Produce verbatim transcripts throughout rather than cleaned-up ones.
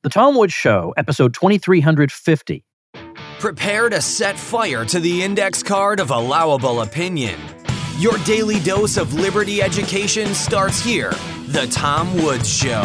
The Tom Woods Show, episode twenty-three fifty. Prepare to set fire to the index card of allowable opinion. Your daily dose of liberty education starts here. The Tom Woods Show.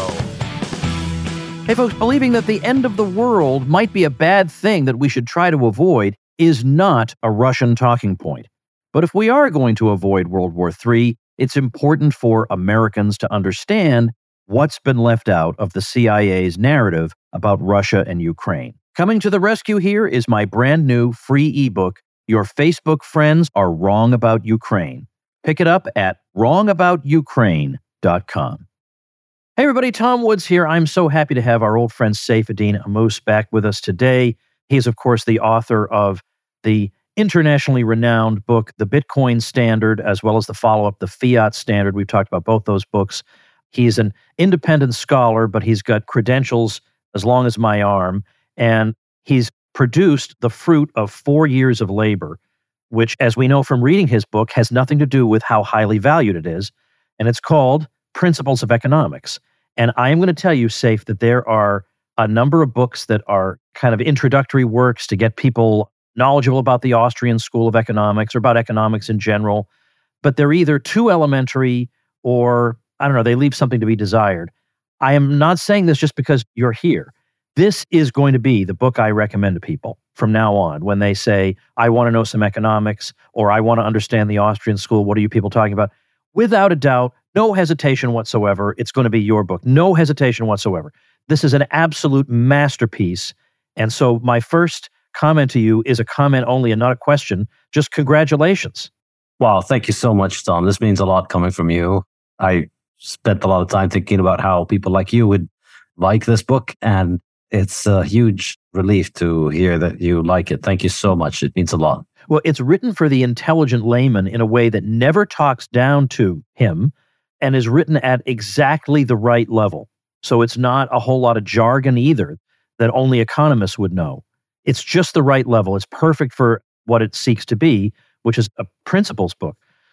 Hey folks, believing that the end of the world might be a bad thing that we should try to avoid is not a Russian talking point. But if we are going to avoid World War Three, it's important for Americans to understand what's been left out of the C I A's narrative about Russia and Ukraine. Coming to the rescue here is my brand new free ebook, Your Facebook Friends Are Wrong About Ukraine. Pick it up at wrong about ukraine dot com. Hey everybody, Tom Woods here. I'm so happy to have our old friend Saifedean Ammous back with us today. He is, of course, the author of the internationally renowned book, The Bitcoin Standard, as well as the follow-up, The Fiat Standard. We've talked about both those books. He's an independent scholar, but he's got credentials as long as my arm, and he's produced the fruit of four years of labor, which, as we know from reading his book, has nothing to do with how highly valued it is, and it's called Principles of Economics. And I am going to tell you, Saif, that there are a number of books that are kind of introductory works to get people knowledgeable about the Austrian School of Economics or about economics in general, but they're either too elementary or I don't know, they leave something to be desired. I am not saying this just because you're here. This is going to be the book I recommend to people from now on when they say, I want to know some economics or I want to understand the Austrian school. What are you people talking about? Without a doubt, no hesitation whatsoever, it's going to be your book. No hesitation whatsoever. This is an absolute masterpiece. And so my first comment to you is a comment only and not a question. Just congratulations. Wow, thank you so much, Tom. This means a lot coming from you. I spent a lot of time thinking about how people like you would like this book, and it's a huge relief to hear that you like it. Thank you so much. It means a lot. Well, it's written for the intelligent layman in a way that never talks down to him and is written at exactly the right level. So it's not a whole lot of jargon either that only economists would know. It's just the right level. It's perfect for what it seeks to be, which is a principles book.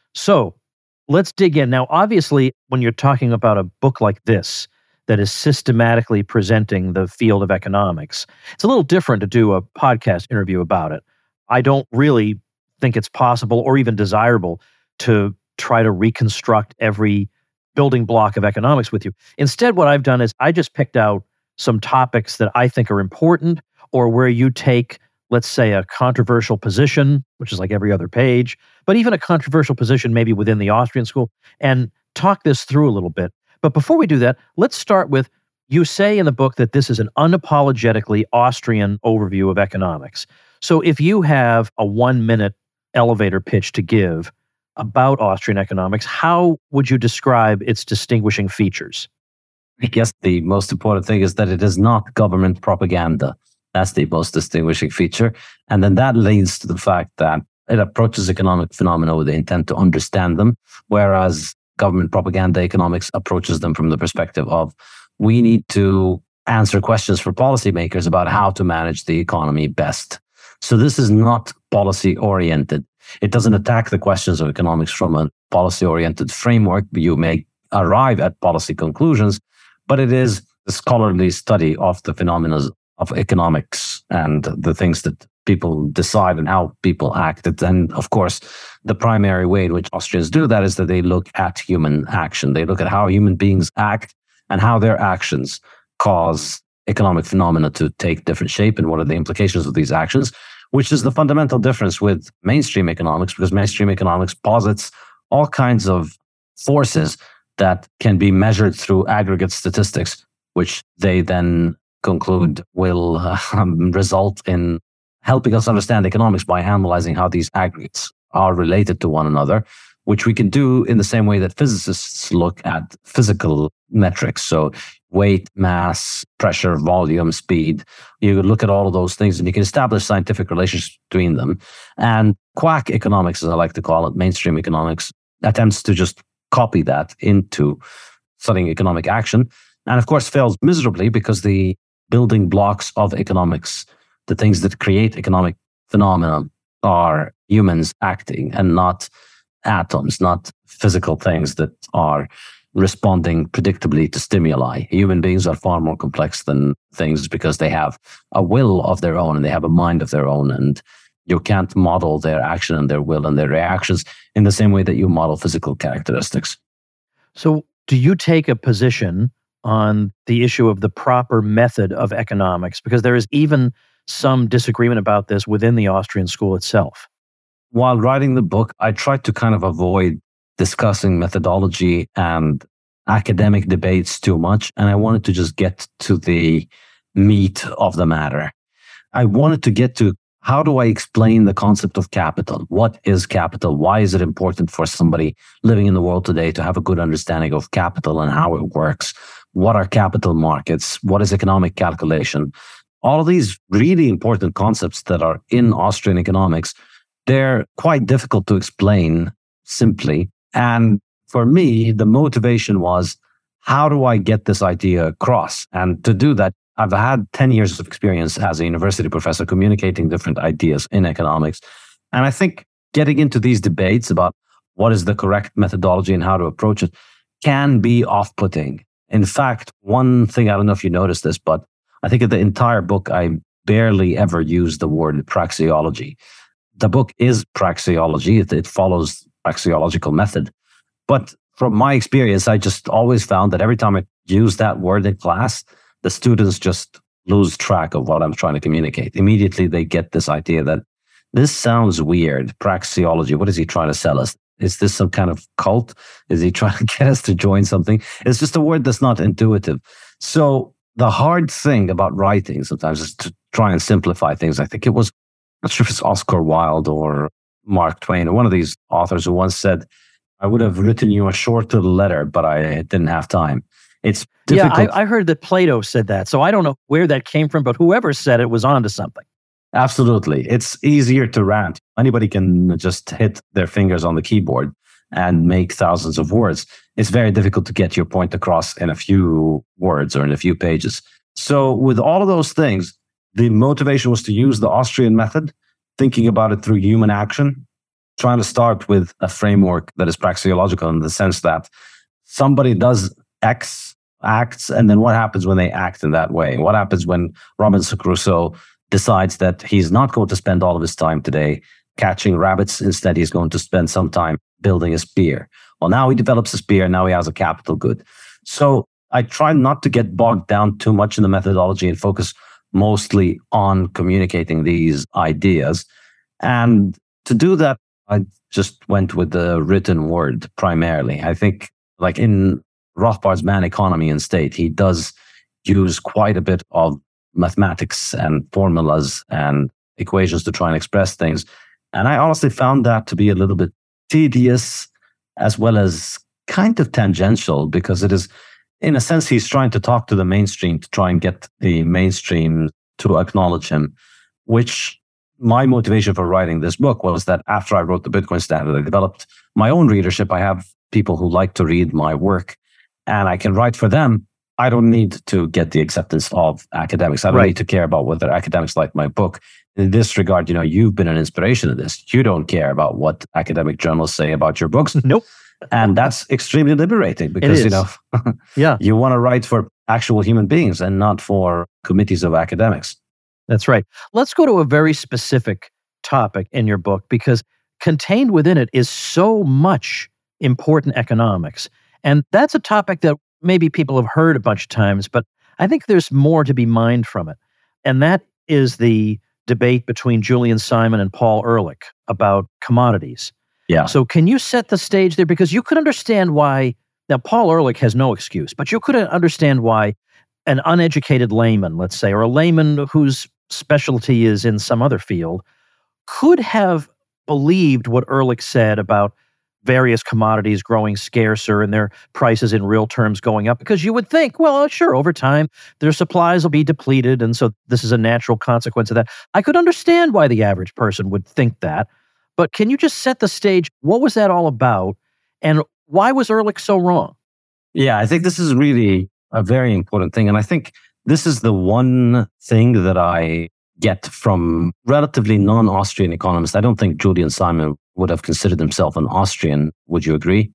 So let's dig in. Now, obviously, when you're talking about a book like this that is systematically presenting the field of economics, it's a little different to do a podcast interview about it. I don't really think it's possible or even desirable to try to reconstruct every building block of economics with you. Instead, what I've done is I just picked out some topics that I think are important or where you take, let's say, a controversial position, which is like every other page, but even a controversial position maybe within the Austrian school, and talk this through a little bit. But before we do that, let's start with, you say in the book that this is an unapologetically Austrian overview of economics. So if you have a one-minute elevator pitch to give about Austrian economics, how would you describe its distinguishing features? I guess the most important thing is that it is not government propaganda. That's the most distinguishing feature. And then that leads to the fact that it approaches economic phenomena with the intent to understand them, whereas government propaganda economics approaches them from the perspective of, we need to answer questions for policymakers about how to manage the economy best. So this is not policy-oriented. It doesn't attack the questions of economics from a policy-oriented framework. You may arrive at policy conclusions, but it is a scholarly study of the phenomena of economics and the things that people decide and how people act. And of course, the primary way in which Austrians do that is that they look at human action. They look at how human beings act and how their actions cause economic phenomena to take different shape and what are the implications of these actions, which is the fundamental difference with mainstream economics, because mainstream economics posits all kinds of forces that can be measured through aggregate statistics, which they then conclude will um, result in helping us understand economics by analyzing how these aggregates are related to one another, which we can do in the same way that physicists look at physical metrics. So weight, mass, pressure, volume, speed. You look at all of those things and you can establish scientific relationships between them. And quack economics, as I like to call it, mainstream economics, attempts to just copy that into studying economic action. And of course, fails miserably because the building blocks of economics, the things that create economic phenomena, are humans acting and not atoms, not physical things that are responding predictably to stimuli. Human beings are far more complex than things because they have a will of their own and they have a mind of their own. And you can't model their action and their will and their reactions in the same way that you model physical characteristics. So do you take a position on the issue of the proper method of economics? Because there is even some disagreement about this within the Austrian school itself. While writing the book, I tried to kind of avoid discussing methodology and academic debates too much. And I wanted to just get to the meat of the matter. I wanted to get to how do I explain the concept of capital? What is capital? Why is it important for somebody living in the world today to have a good understanding of capital and how it works? What are capital markets? What is economic calculation? All of these really important concepts that are in Austrian economics, they're quite difficult to explain simply. And for me, the motivation was, how do I get this idea across? And to do that, I've had ten years of experience as a university professor communicating different ideas in economics. And I think getting into these debates about what is the correct methodology and how to approach it can be off-putting. In fact, one thing, I don't know if you noticed this, but I think in the entire book, I barely ever use the word praxeology. The book is praxeology. It, it follows praxeological method. But from my experience, I just always found that every time I use that word in class, the students just lose track of what I'm trying to communicate. Immediately, they get this idea that this sounds weird. Praxeology, what is he trying to sell us? Is this some kind of cult? Is he trying to get us to join something? It's just a word that's not intuitive. So the hard thing about writing sometimes is to try and simplify things. I think it was, I'm not sure if it's Oscar Wilde or Mark Twain, or one of these authors who once said, I would have written you a short little letter, but I didn't have time. It's difficult. Yeah, I, I heard that Plato said that, so I don't know where that came from, but whoever said it was onto something. Absolutely. It's easier to rant. Anybody can just hit their fingers on the keyboard and make thousands of words. It's very difficult to get your point across in a few words or in a few pages. So with all of those things, the motivation was to use the Austrian method, thinking about it through human action, trying to start with a framework that is praxeological in the sense that somebody does X, acts, and then what happens when they act in that way? What happens when Robinson Crusoe decides that he's not going to spend all of his time today catching rabbits. Instead, he's going to spend some time building a spear. Well, now he develops a spear. Now he has a capital good. So I try not to get bogged down too much in the methodology and focus mostly on communicating these ideas. And to do that, I just went with the written word primarily. I think like in Rothbard's Man, Economy and State, he does use quite a bit of mathematics and formulas and equations to try and express things. And I honestly found that to be a little bit tedious as well as kind of tangential, because it is, in a sense, he's trying to talk to the mainstream to try and get the mainstream to acknowledge him, which my motivation for writing this book was that after I wrote the Bitcoin Standard, I developed my own readership. I have people who like to read my work and I can write for them. I don't need to get the acceptance of academics. I don't Right. need to care about whether academics like my book. In this regard, you know, you've been an inspiration of this. You don't care about what academic journals say about your books. Nope. And that's extremely liberating because, is. you know, Yeah, you want to write for actual human beings and not for committees of academics. that's right. Let's go to a very specific topic in your book, because contained within it is so much important economics. And that's a topic that maybe people have heard a bunch of times, but I think there's more to be mined from it. And that is the debate between Julian Simon and Paul Ehrlich about commodities. Yeah. So can you set the stage there? Because you could understand why, now Paul Ehrlich has no excuse, but you could understand why an uneducated layman, let's say, or a layman whose specialty is in some other field, could have believed what Ehrlich said about various commodities growing scarcer and their prices in real terms going up, because you would think, well, sure, over time, their supplies will be depleted, and so this is a natural consequence of that. I could understand why the average person would think that, but can you just set the stage? What was that all about, and why was Ehrlich so wrong? Yeah, I think this is really a very important thing. And I think this is the one thing that I get from relatively non-Austrian economists. I don't think Julian Simon would have considered himself an Austrian. Would you agree?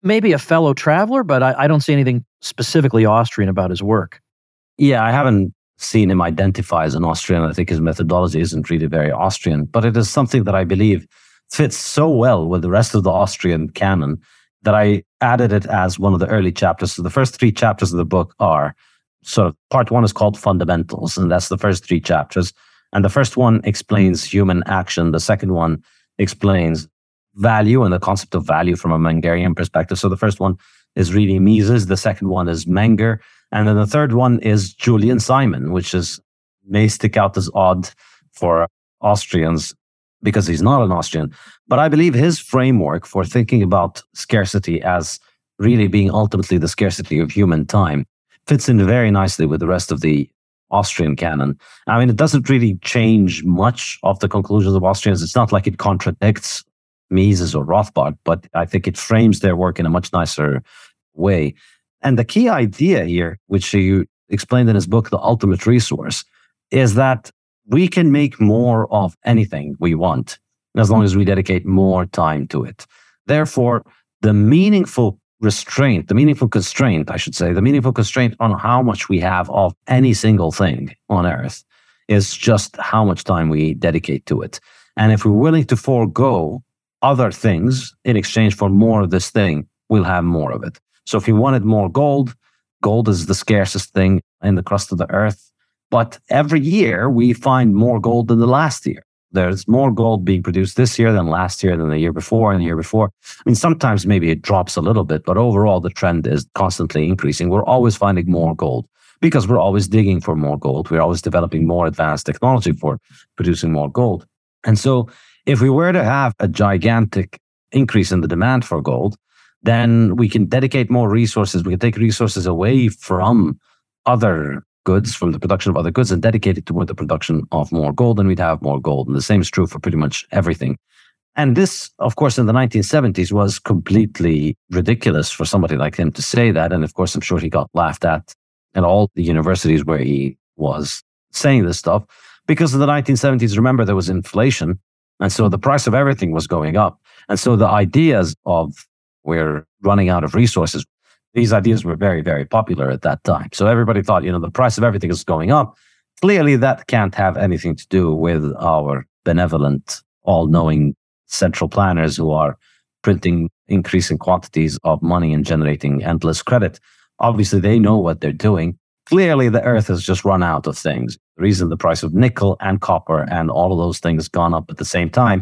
maybe a fellow traveler, but I, I don't see anything specifically Austrian about his work. Yeah, I haven't seen him identify as an Austrian. I think his methodology isn't really very Austrian, but it is something that I believe fits so well with the rest of the Austrian canon that I added it as one of the early chapters. So the first three chapters of the book are sort of, part one is called Fundamentals, and that's the first three chapters. And the first one explains human action. The second one explains value and the concept of value from a Mengerian perspective. So the first one is really Mises. The second one is Menger. And then the third one is Julian Simon, which is may stick out as odd for Austrians because he's not an Austrian. But I believe his framework for thinking about scarcity as really being ultimately the scarcity of human time fits in very nicely with the rest of the Austrian canon. I mean, it doesn't really change much of the conclusions of Austrians. It's not like it contradicts Mises or Rothbard, but I think it frames their work in a much nicer way. And the key idea here, which he explained in his book, The Ultimate Resource, is that we can make more of anything we want as long as we dedicate more time to it. Therefore, the meaningful restraint, the meaningful constraint, I should say, the meaningful constraint on how much we have of any single thing on Earth is just how much time we dedicate to it. And if we're willing to forego other things in exchange for more of this thing, we'll have more of it. So if you wanted more gold, gold is the scarcest thing in the crust of the Earth. But every year we find more gold than the last year. There's more gold being produced this year than last year, than the year before and the year before. I mean, sometimes maybe it drops a little bit, but overall the trend is constantly increasing. We're always finding more gold because we're always digging for more gold. We're always developing more advanced technology for producing more gold. And so if we were to have a gigantic increase in the demand for gold, then we can dedicate more resources. We can take resources away from other goods, from the production of other goods, and dedicate it toward the production of more gold, and we'd have more gold. And the same is true for pretty much everything. And this, of course, in the nineteen seventies was completely ridiculous for somebody like him to say that. And of course, I'm sure he got laughed at at all the universities where he was saying this stuff. Because in the nineteen seventies, remember, there was inflation. And so the price of everything was going up. And so the ideas of we're running out of resources, these ideas were very, very popular at that time. So everybody thought, you know, the price of everything is going up. Clearly, that can't have anything to do with our benevolent, all-knowing central planners who are printing increasing quantities of money and generating endless credit. Obviously, they know what they're doing. Clearly, the Earth has just run out of things. The reason the price of nickel and copper and all of those things gone up at the same time,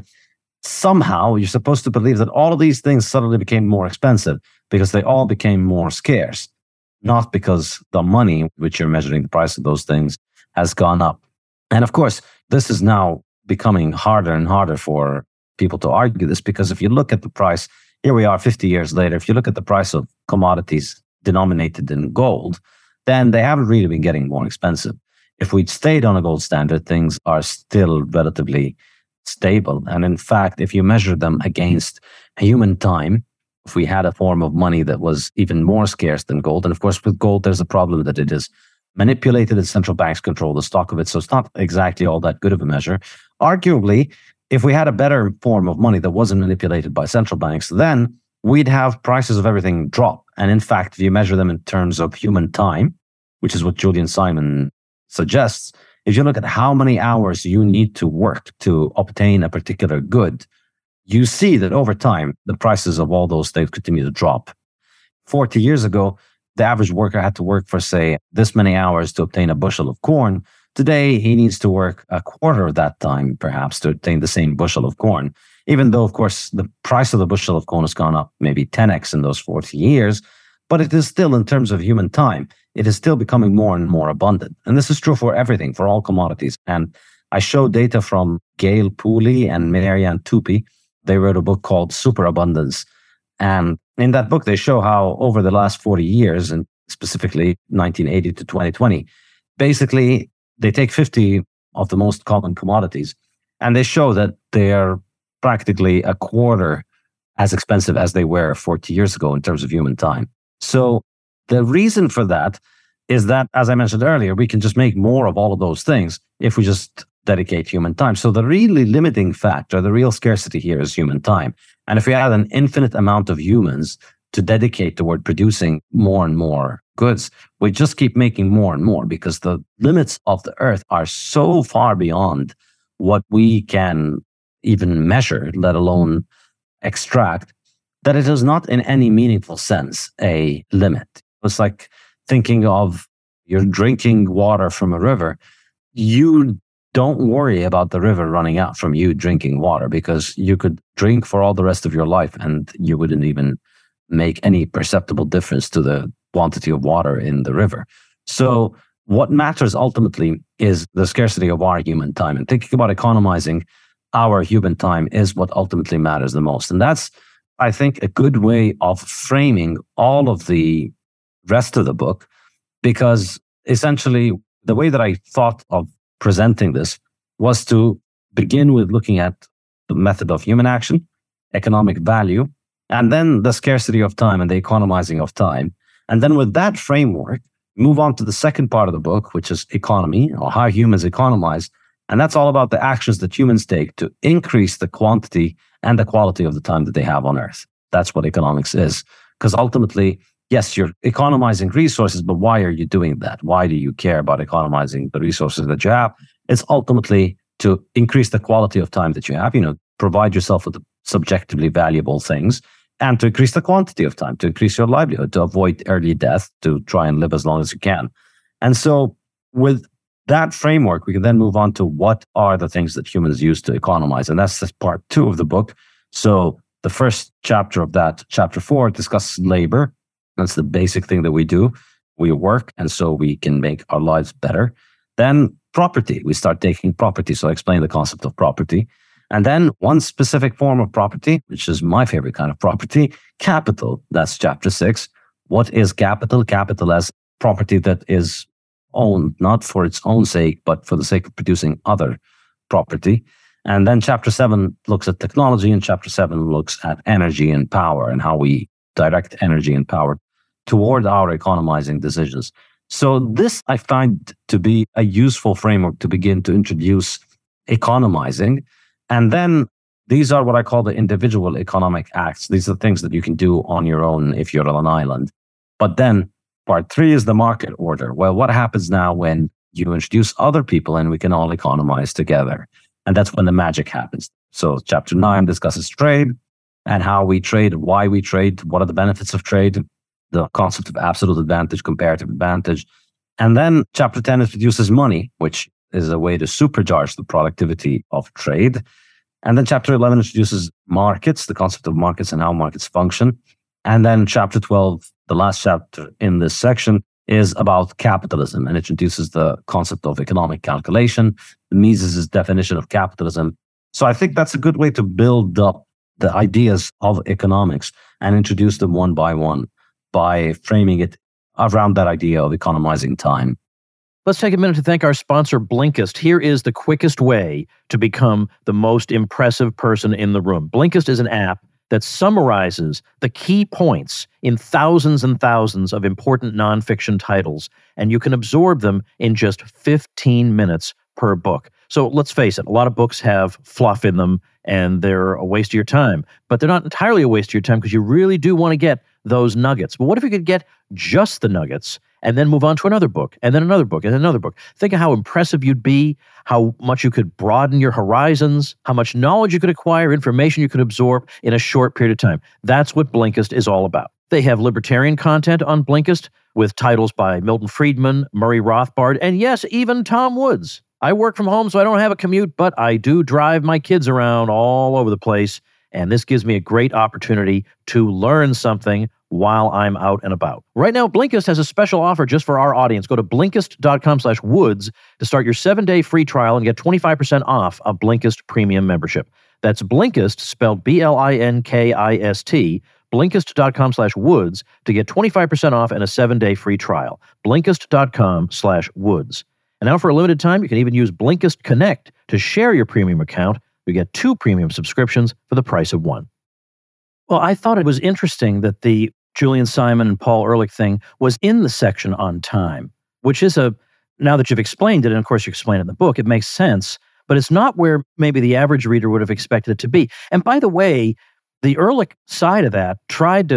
somehow you're supposed to believe that all of these things suddenly became more expensive because they all became more scarce, not because the money which you're measuring the price of those things has gone up. And of course, this is now becoming harder and harder for people to argue this, because if you look at the price, here we are fifty years later, if you look at the price of commodities denominated in gold, then they haven't really been getting more expensive. If we'd stayed on a gold standard, things are still relatively stable. And in fact, if you measure them against human time, if we had a form of money that was even more scarce than gold, and of course with gold, there's a problem that it is manipulated and central banks control the stock of it. So it's not exactly all that good of a measure. Arguably, if we had a better form of money that wasn't manipulated by central banks, then we'd have prices of everything drop. And in fact, if you measure them in terms of human time, which is what Julian Simon suggests, if you look at how many hours you need to work to obtain a particular good, you see that over time, the prices of all those things continue to drop. forty years ago, the average worker had to work for, say, this many hours to obtain a bushel of corn. Today, he needs to work a quarter of that time, perhaps, to obtain the same bushel of corn. Even though, of course, the price of the bushel of corn has gone up maybe ten x in those forty years, but it is still, in terms of human time, it is still becoming more and more abundant. And this is true for everything, for all commodities. And I show data from Gail Pooley and Marianne Tupy. They wrote a book called Superabundance. And in that book, they show how over the last forty years, and specifically nineteen eighty to twenty twenty, basically they take fifty of the most common commodities, and they show that they are practically a quarter as expensive as they were forty years ago in terms of human time. So the reason for that is that, as I mentioned earlier, we can just make more of all of those things if we just dedicate human time. So the really limiting factor, the real scarcity here is human time. And if we had an infinite amount of humans to dedicate toward producing more and more goods. We just keep making more and more because the limits of the earth are so far beyond what we can even measure, let alone extract, that it is not in any meaningful sense a limit. It's like thinking of you're drinking water from a river. You don't worry about the river running out from you drinking water because you could drink for all the rest of your life and you wouldn't even make any perceptible difference to the quantity of water in the river. So what matters ultimately is the scarcity of our human time. And thinking about economizing our human time is what ultimately matters the most. And that's, I think, a good way of framing all of the rest of the book, because essentially the way that I thought of presenting this was to begin with looking at the method of human action, economic value, and then the scarcity of time and the economizing of time. And then with that framework, move on to the second part of the book, which is economy, or how humans economize. And that's all about the actions that humans take to increase the quantity and the quality of the time that they have on Earth. That's what economics is. Because ultimately, yes, you're economizing resources, but why are you doing that? Why do you care about economizing the resources that you have? It's ultimately to increase the quality of time that you have, you know, provide yourself with subjectively valuable things, and to increase the quantity of time, to increase your livelihood, to avoid early death, to try and live as long as you can. And so with that framework, we can then move on to what are the things that humans use to economize. And that's just part two of the book. So the first chapter of that, chapter four, discusses labor. That's the basic thing that we do. We work, and so we can make our lives better. Then property. We start taking property. So I explain the concept of property. And then one specific form of property, which is my favorite kind of property, capital. That's chapter six. What is capital? Capital as property that is owned, not for its own sake, but for the sake of producing other property. And then chapter seven looks at technology, and chapter seven looks at energy and power and how we direct energy and power toward our economizing decisions. So this I find to be a useful framework to begin to introduce economizing. And then these are what I call the individual economic acts. These are things that you can do on your own if you're on an island. But then part three is the market order. Well, what happens now when you introduce other people and we can all economize together? And that's when the magic happens. So chapter nine discusses trade and how we trade, why we trade, what are the benefits of trade, the concept of absolute advantage, comparative advantage. And then chapter ten introduces money, which is a way to supercharge the productivity of trade. And then chapter eleven introduces markets, the concept of markets and how markets function. And then chapter twelve, the last chapter in this section, is about capitalism and introduces the concept of economic calculation, Mises' definition of capitalism. So I think that's a good way to build up the ideas of economics and introduce them one by one by framing it around that idea of economizing time. Let's take a minute to thank our sponsor, Blinkist. Here is the quickest way to become the most impressive person in the room. Blinkist is an app that summarizes the key points in thousands and thousands of important nonfiction titles, and you can absorb them in just fifteen minutes per book. So let's face it, a lot of books have fluff in them, and they're a waste of your time. But they're not entirely a waste of your time because you really do want to get those nuggets. But what if you could get just the nuggets and then move on to another book, and then another book, and then another book? Think of how impressive you'd be, how much you could broaden your horizons, how much knowledge you could acquire, information you could absorb in a short period of time. That's what Blinkist is all about. They have libertarian content on Blinkist with titles by Milton Friedman, Murray Rothbard, and yes, even Tom Woods. I work from home, so I don't have a commute, but I do drive my kids around all over the place, and this gives me a great opportunity to learn something while I'm out and about. Right now, Blinkist has a special offer just for our audience. Go to Blinkist.com slash Woods to start your seven-day free trial and get twenty-five percent off a Blinkist premium membership. That's Blinkist, spelled B L I N K I S T, Blinkist.com slash Woods to get twenty-five percent off and a seven-day free trial. Blinkist.com slash Woods. And now for a limited time, you can even use Blinkist Connect to share your premium account. You get two premium subscriptions for the price of one. Well, I thought it was interesting that the Julian Simon and Paul Ehrlich thing was in the section on time, which is a, now that you've explained it, and of course you explain it in the book, it makes sense, but it's not where maybe the average reader would have expected it to be. And by the way, the Ehrlich side of that tried to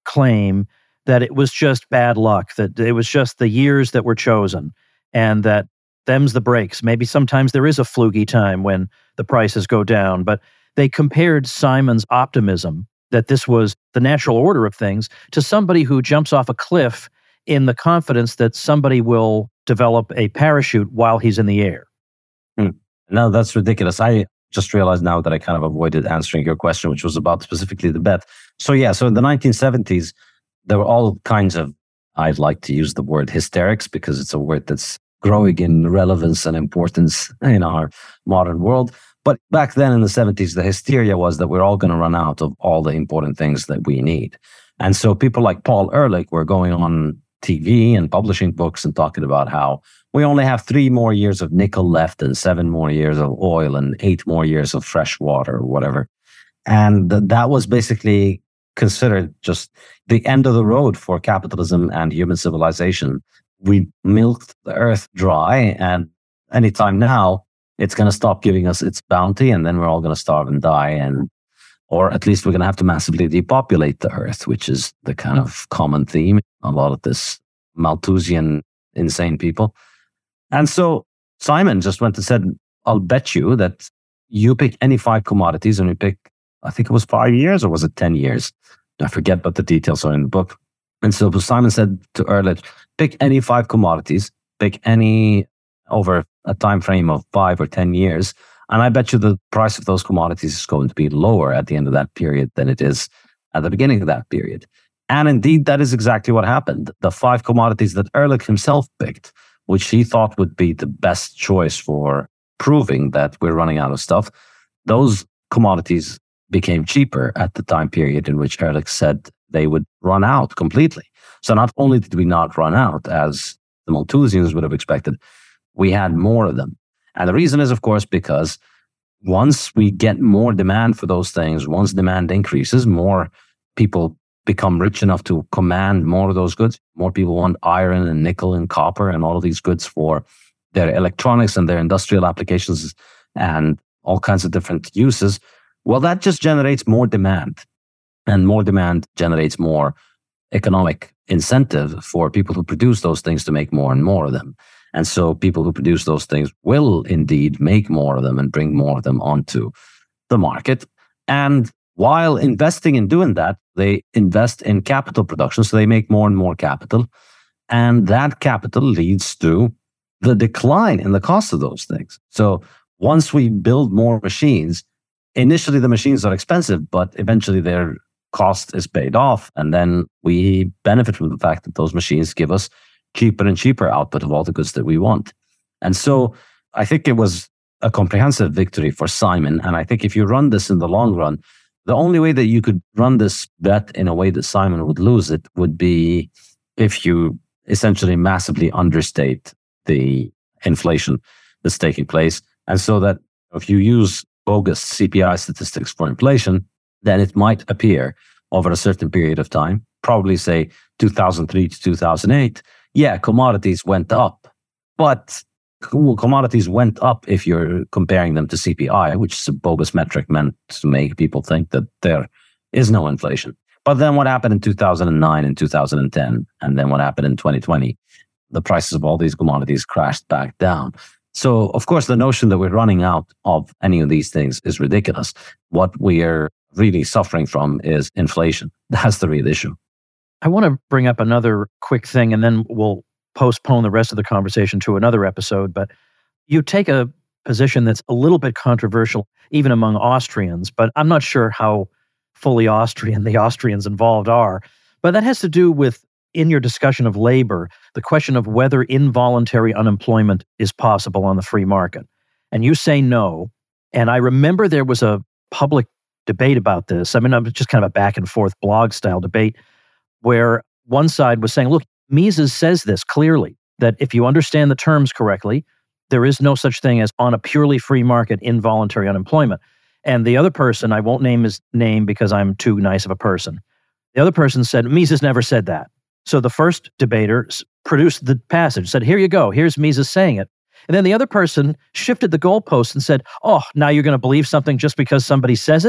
claim that it was just bad luck, that it was just the years that were chosen, and that them's the breaks. Maybe sometimes there is a fluky time when the prices go down, but they compared Simon's optimism that this was the natural order of things to somebody who jumps off a cliff in the confidence that somebody will develop a parachute while he's in the air. Hmm. No, that's ridiculous. I just realized now that I kind of avoided answering your question, which was about specifically the bet. So yeah, so in the nineteen seventies, there were all kinds of, I'd like to use the word hysterics because it's a word that's growing in relevance and importance in our modern world. But back then in the seventies, the hysteria was that we're all going to run out of all the important things that we need. And so people like Paul Ehrlich were going on T V and publishing books and talking about how we only have three more years of nickel left and seven more years of oil and eight more years of fresh water or whatever. And th- that was basically considered just the end of the road for capitalism and human civilization. We milked the earth dry, and anytime now, it's going to stop giving us its bounty, and then we're all going to starve and die. And or at least we're going to have to massively depopulate the earth, which is the kind of common theme. A lot of this Malthusian insane people. And so Simon just went and said, I'll bet you that you pick any five commodities and we pick, I think it was five years or was it ten years? I forget, but the details are in the book. And so Simon said to Ehrlich, pick any five commodities, pick any over a time frame of five or ten years. And I bet you the price of those commodities is going to be lower at the end of that period than it is at the beginning of that period. And indeed, that is exactly what happened. The five commodities that Ehrlich himself picked, which he thought would be the best choice for proving that we're running out of stuff, those commodities became cheaper at the time period in which Ehrlich said they would run out completely. So not only did we not run out, as the Malthusians would have expected, we had more of them. And the reason is, of course, because once we get more demand for those things, once demand increases, more people become rich enough to command more of those goods. More people want iron and nickel and copper and all of these goods for their electronics and their industrial applications and all kinds of different uses. Well, that just generates more demand. And more demand generates more economic incentive for people who produce those things to make more and more of them. And so people who produce those things will indeed make more of them and bring more of them onto the market. And while investing in doing that, they invest in capital production. So they make more and more capital. And that capital leads to the decline in the cost of those things. So once we build more machines, initially the machines are expensive, but eventually their cost is paid off. And then we benefit from the fact that those machines give us cheaper and cheaper output of all the goods that we want. And so I think it was a comprehensive victory for Simon. And I think if you run this in the long run, the only way that you could run this bet in a way that Simon would lose it would be if you essentially massively understate the inflation that's taking place. And so that if you use bogus C P I statistics for inflation, then it might appear over a certain period of time, probably say two thousand three to two thousand eight, yeah, commodities went up. But well, commodities went up if you're comparing them to C P I, which is a bogus metric meant to make people think that there is no inflation. But then what happened in two thousand nine and two thousand ten, and then what happened in twenty twenty, the prices of all these commodities crashed back down. So, of course, the notion that we're running out of any of these things is ridiculous. What we're really suffering from is inflation. That's the real issue. I want to bring up another quick thing, and then we'll postpone the rest of the conversation to another episode. But you take a position that's a little bit controversial, even among Austrians, but I'm not sure how fully Austrian the Austrians involved are. But that has to do with, in your discussion of labor, the question of whether involuntary unemployment is possible on the free market. And you say no. And I remember there was a public debate about this. I mean, it was just kind of a back and forth blog style debate where one side was saying, look, Mises says this clearly, that if you understand the terms correctly, there is no such thing as on a purely free market involuntary unemployment. And the other person, I won't name his name because I'm too nice of a person. The other person said, Mises never said that. So the first debater produced the passage, said, here you go, here's Mises saying it. And then the other person shifted the goalpost and said, oh, now you're going to believe something just because somebody says it?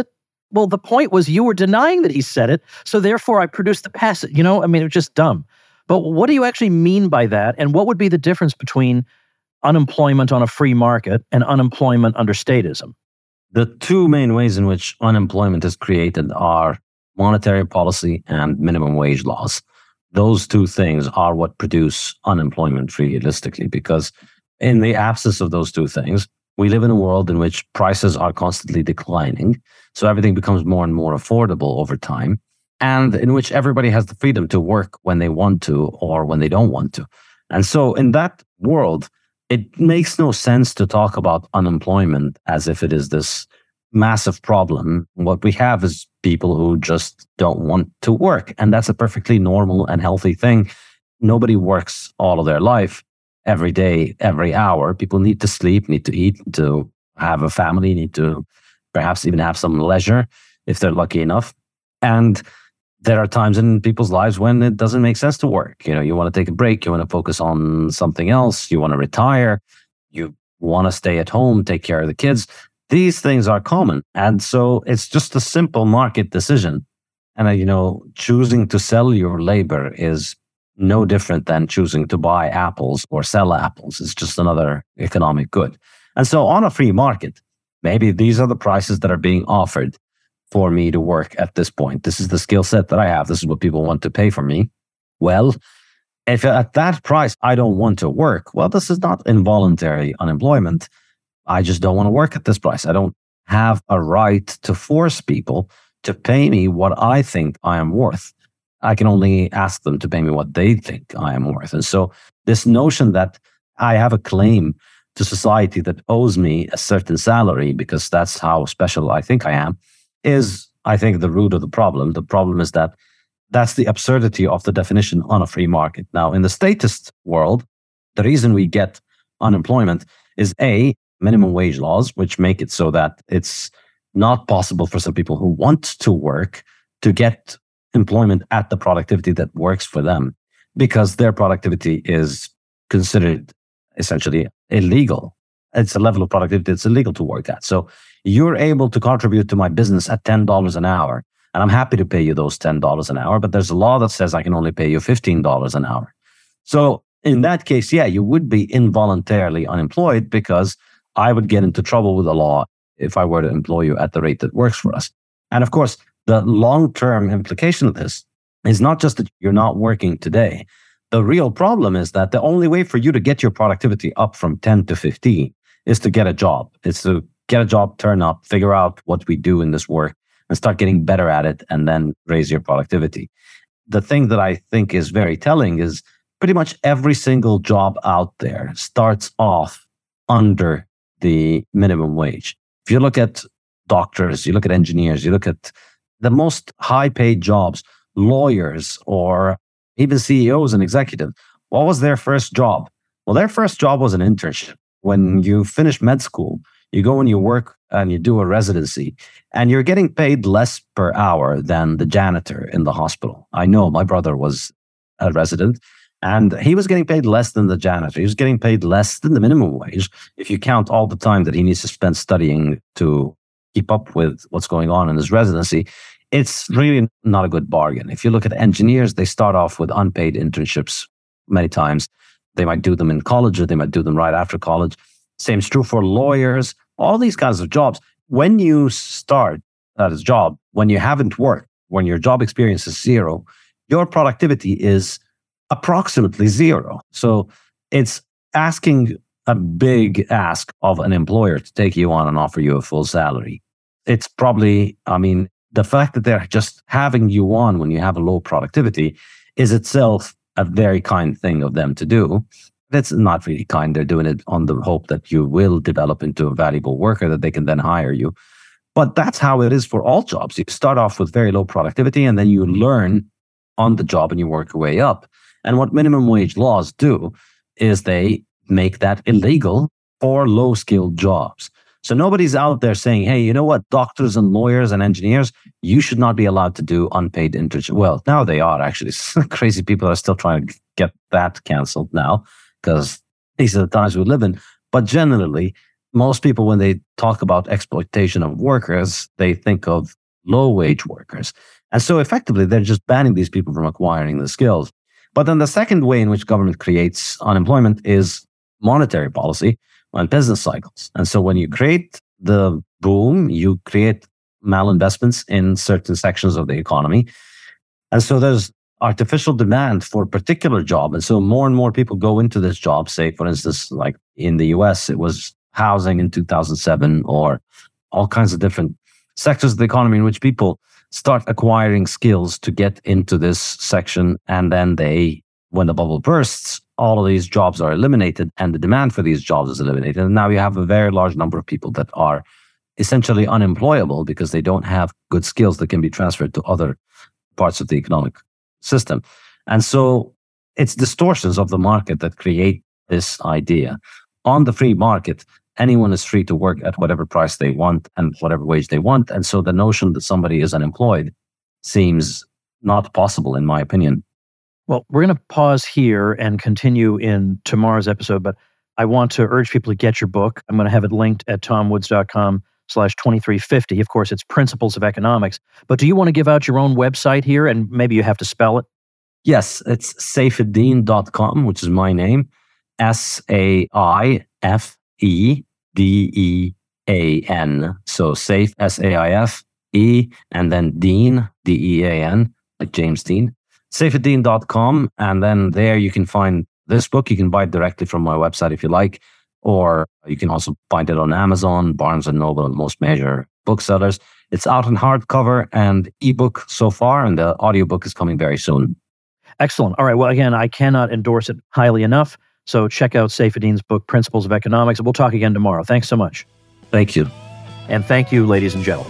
Well, the point was you were denying that he said it, so therefore I produced the passage. You know, I mean, it was just dumb. But what do you actually mean by that? And what would be the difference between unemployment on a free market and unemployment under statism? The two main ways in which unemployment is created are monetary policy and minimum wage laws. Those two things are what produce unemployment realistically, because in the absence of those two things, we live in a world in which prices are constantly declining. So everything becomes more and more affordable over time, and in which everybody has the freedom to work when they want to or when they don't want to. And so in that world, it makes no sense to talk about unemployment as if it is this massive problem. What we have is people who just don't want to work. And that's a perfectly normal and healthy thing. Nobody works all of their life, every day, every hour. People need to sleep, need to eat, to have a family, need to perhaps even have some leisure if they're lucky enough. And there are times in people's lives when it doesn't make sense to work. You know, you want to take a break, you want to focus on something else, you want to retire, you want to stay at home, take care of the kids. These things are common. And so it's just a simple market decision. And, uh, you know, choosing to sell your labor is no different than choosing to buy apples or sell apples. It's just another economic good. And so on a free market, maybe these are the prices that are being offered for me to work at this point. This is the skill set that I have. This is what people want to pay for me. Well, if at that price I don't want to work, well, this is not involuntary unemployment. I just don't want to work at this price. I don't have a right to force people to pay me what I think I am worth. I can only ask them to pay me what they think I am worth. And so this notion that I have a claim to society that owes me a certain salary because that's how special I think I am is, I think, the root of the problem. The problem is that that's the absurdity of the definition on a free market. Now, in the statist world, the reason we get unemployment is A, minimum wage laws, which make it so that it's not possible for some people who want to work to get employment at the productivity that works for them because their productivity is considered essentially illegal. It's a level of productivity that's illegal to work at. So you're able to contribute to my business at ten dollars an hour, and I'm happy to pay you those ten dollars an hour, but there's a law that says I can only pay you fifteen dollars an hour. So in that case, yeah, you would be involuntarily unemployed because I would get into trouble with the law if I were to employ you at the rate that works for us. And of course, the long-term implication of this is not just that you're not working today. The real problem is that the only way for you to get your productivity up from ten to fifteen is to get a job. It's to get a job, turn up, figure out what we do in this work, and start getting better at it, and then raise your productivity. The thing that I think is very telling is pretty much every single job out there starts off under the minimum wage. If you look at doctors, you look at engineers, you look at the most high-paid jobs, lawyers, or even C E Os and executives, what was their first job? Well, their first job was an internship. When you finish med school, you go and you work and you do a residency, and you're getting paid less per hour than the janitor in the hospital. I know my brother was a resident, and he was getting paid less than the janitor. He was getting paid less than the minimum wage if you count all the time that he needs to spend studying to keep up with what's going on in his residency. It's really not a good bargain. If you look at engineers, they start off with unpaid internships many times. They might do them in college or they might do them right after college. Same is true for lawyers, all these kinds of jobs. When you start at a job, when you haven't worked, when your job experience is zero, your productivity is approximately zero. So it's asking a big ask of an employer to take you on and offer you a full salary. It's probably, I mean, the fact that they're just having you on when you have a low productivity is itself a very kind thing of them to do. That's not really kind. They're doing it on the hope that you will develop into a valuable worker that they can then hire you. But that's how it is for all jobs. You start off with very low productivity and then you learn on the job and you work your way up. And what minimum wage laws do is they make that illegal for low-skilled jobs. So nobody's out there saying, hey, you know what, doctors and lawyers and engineers, you should not be allowed to do unpaid internship. Well, now they are actually. Crazy people are still trying to get that canceled now because these are the times we live in. But generally, most people, when they talk about exploitation of workers, they think of low-wage workers. And so effectively, they're just banning these people from acquiring the skills. But then the second way in which government creates unemployment is monetary policy and business cycles. And so when you create the boom, you create malinvestments in certain sections of the economy. And so there's artificial demand for a particular job. And so more and more people go into this job. Say, for instance, like in the U S, it was housing in two thousand seven, or all kinds of different sectors of the economy in which people start acquiring skills to get into this section. And then they, when the bubble bursts, all of these jobs are eliminated and the demand for these jobs is eliminated. And now you have a very large number of people that are essentially unemployable because they don't have good skills that can be transferred to other parts of the economic system. And so it's distortions of the market that create this idea. On the free market, anyone is free to work at whatever price they want and whatever wage they want. And so the notion that somebody is unemployed seems not possible, in my opinion. Well, we're going to pause here and continue in tomorrow's episode, but I want to urge people to get your book. I'm going to have it linked at tomwoods.com slash 2350. Of course, it's Principles of Economics. But do you want to give out your own website here, and maybe you have to spell it? Yes, it's saifeddin dot com, which is my name, S A I F E D E A N. So Saif, S A I F E, and then Dean, D E A N, like James Dean. saifeddin dot com, and then there you can find this book. You can buy it directly from my website if you like, or you can also find it on Amazon, Barnes and Noble, and most major booksellers. It's out in hardcover and ebook so far, and the audiobook is coming very soon. Excellent. All right. Well, again, I cannot endorse it highly enough. So check out Saifeddin's book, Principles of Economics. We'll talk again tomorrow. Thanks so much. Thank you. And thank you, ladies and gentlemen.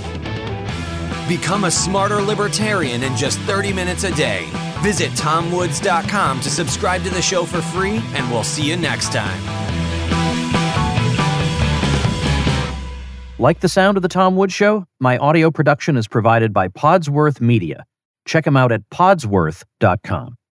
Become a smarter libertarian in just thirty minutes a day. Visit tom woods dot com to subscribe to the show for free, and we'll see you next time. Like the sound of The Tom Woods Show? My audio production is provided by Podsworth Media. Check them out at podsworth dot com.